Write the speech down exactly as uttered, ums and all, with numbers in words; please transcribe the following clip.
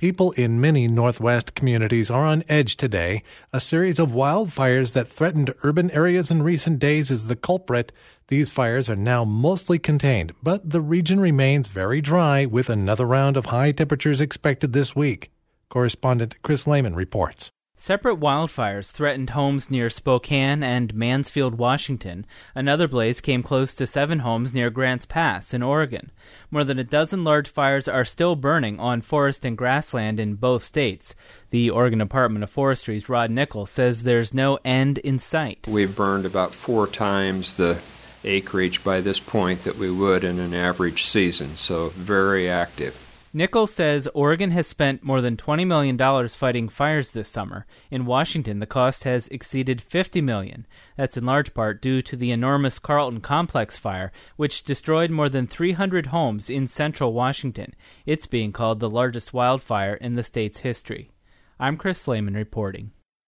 People in many Northwest communities are on edge today. A series of wildfires that threatened urban areas in recent days is the culprit. These fires are now mostly contained, but the region remains very dry with another round of high temperatures expected this week. Correspondent Chris Lehman reports. Separate wildfires threatened homes near Spokane and Mansfield, Washington. Another blaze came close to seven homes near Grants Pass in Oregon. More than a dozen large fires are still burning on forest and grassland in both states. The Oregon Department of Forestry's Rod Nichols says there's no end in sight. We've burned about four times the acreage by this point that we would in an average season, so very active. Nichols says Oregon has spent more than twenty million dollars fighting fires this summer. In Washington, the cost has exceeded fifty million dollars. That's in large part due to the enormous Carlton Complex fire, which destroyed more than three hundred homes in central Washington. It's being called the largest wildfire in the state's history. I'm Chris Lehman reporting.